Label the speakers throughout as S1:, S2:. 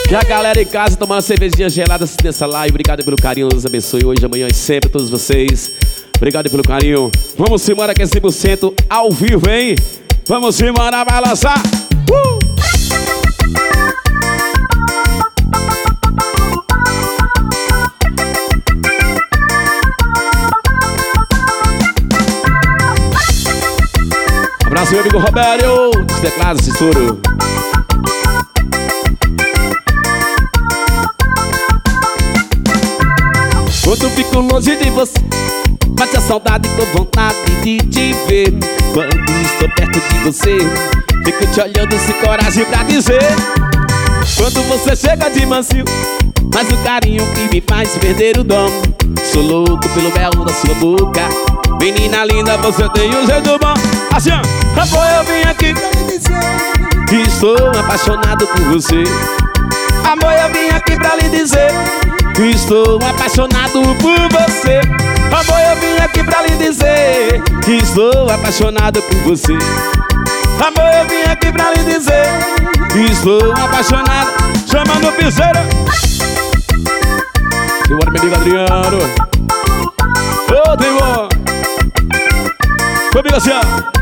S1: E a galera em casa tomando cervejinha gelada nessa live. Obrigado pelo carinho, Deus abençoe hoje, amanhã e sempre todos vocês. Obrigado pelo carinho. Vamos embora que é 100% ao vivo, hein? Vamos embora, vai lançar. Abraço, meu amigo Roberto, dos teclados, Cissuro. Quando fico longe de você, bate a saudade com vontade de te ver. Quando estou perto de você, fico te olhando sem coragem pra dizer. Quando você chega de mansinho, faz um carinho que me faz perder o dom. Sou louco pelo mel da sua boca. Menina linda, você tem um jeito bom. Assim, amor, eu vim aqui pra lhe dizer que estou apaixonado por você. Amor, eu vim aqui pra lhe dizer que estou apaixonado por você. Amor, eu vim aqui pra lhe dizer que estou apaixonado por você. Amor, eu vim aqui pra lhe dizer que estou apaixonado. Chama no piseiro. Simbora, meu amigo Adriano. Ô, Timor. Comigo assim, ó.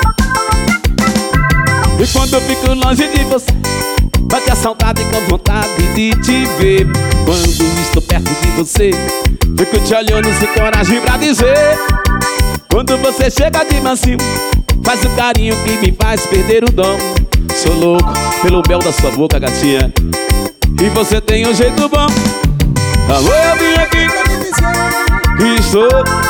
S1: E quando eu fico longe de você, bate a saudade com vontade de te ver. Quando estou perto de você, fico te olhando sem coragem pra dizer. Quando você chega de mansinho, faz um carinho que me faz perder o dom. Sou louco pelo mel da sua boca, gatinha, e você tem um jeito bom. Amor, eu vim aqui pra lhe dizer que estou.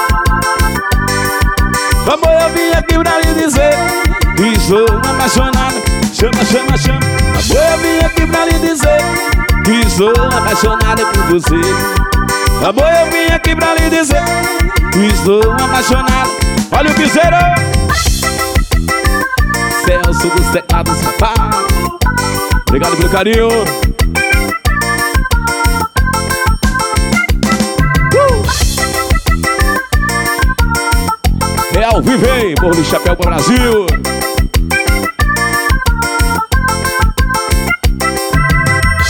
S1: Amor, eu vim aqui pra lhe dizer que estou apaixonado. Chama, chama, chama. Amor, eu vim aqui pra lhe dizer que estou apaixonado por você. Amor, eu vim aqui pra lhe dizer que estou apaixonado. Olha o piseiro. Celso dos teclados, rapaz. Obrigado pelo carinho. É ao vivo, hein? Morro do Chapéu pro Brasil.